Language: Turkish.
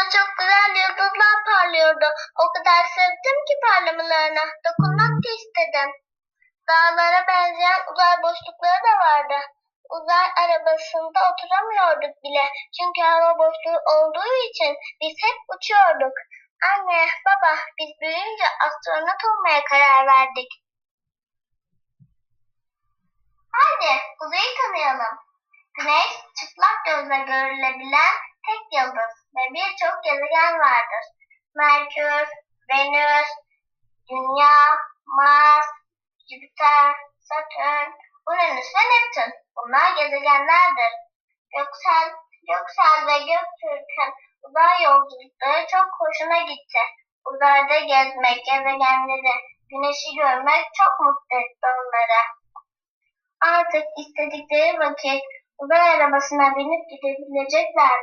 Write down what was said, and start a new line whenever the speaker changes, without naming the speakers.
çok güzel yıldızlar parlıyordu. O kadar sevdim ki parlamalarına. Dokunmak da istedim. Dağlara benzeyen uzay boşlukları da vardı. Uzay arabasında oturamıyorduk bile. Çünkü hava boşluğu olduğu için biz hep uçuyorduk. Anne, baba, biz büyüyünce astronot olmaya karar verdik. Hadi, uzayı tanıyalım. Güneş, çıplak gözle görülebilen tek yıldız ve birçok gezegen vardır. Merkür, Venüs, Dünya, Mars, Jüpiter, Satürn, Uranüs ve Neptün. Bunlar gezegenlerdir. Göksel ve Göktürk'ün uzay yolculukları çok hoşuna gitti. Uzayda gezmek, gezegenleri, güneşi görmek çok mutlu etti onları. Artık istedikleri vakit uzay arabasına binip gidebilecekler.